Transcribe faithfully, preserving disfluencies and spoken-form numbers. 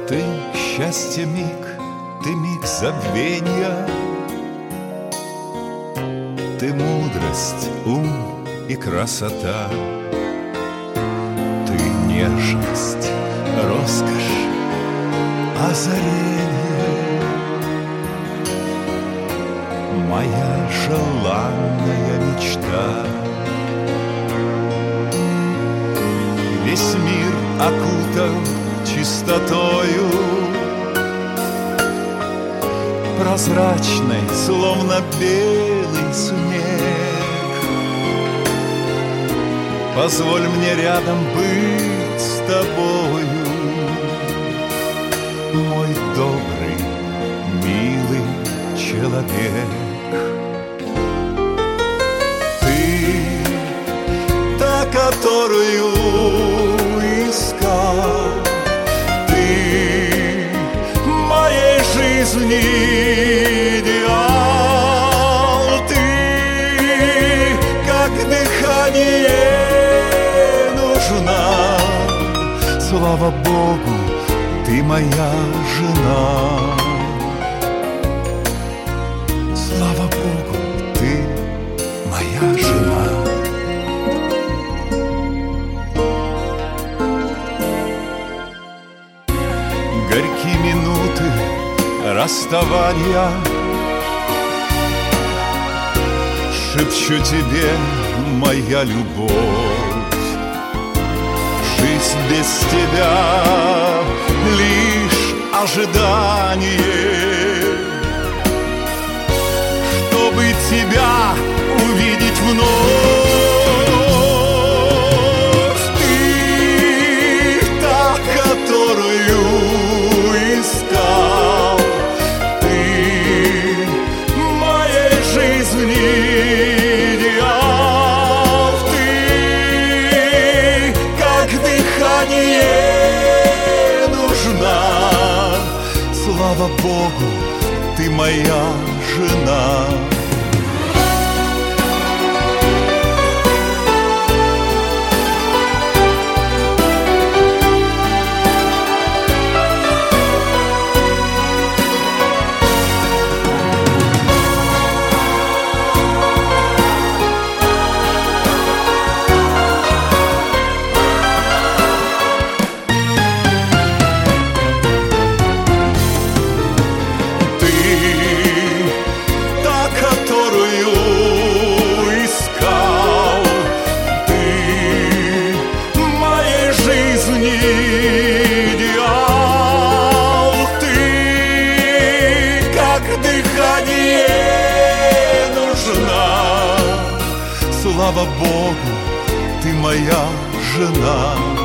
Ты счастье миг, ты миг забвенья, ты мудрость, ум и красота, ты нежность, роскошь, озарение, моя желанная мечта. Весь мир окутан чистотою, прозрачной, словно белый снег. Позволь мне рядом быть с тобою, мой добрый, милый человек. Ты та, которую искал, ты моей жизни идеал, ты как дыхание нужна. Слава Богу, ты моя жена. Слава Богу, ты моя жена. Горьки минуты расставания, шепчу тебе, моя любовь. Жизнь без тебя лишь ожидание, чтобы тебя увидеть вновь. Ты та, которую искал, ты моей жизни идеал, ты как дыхание нужна. Слава Богу, ты моя жена. Идеал, ты как дыхание нужна. Слава Богу, ты моя жена.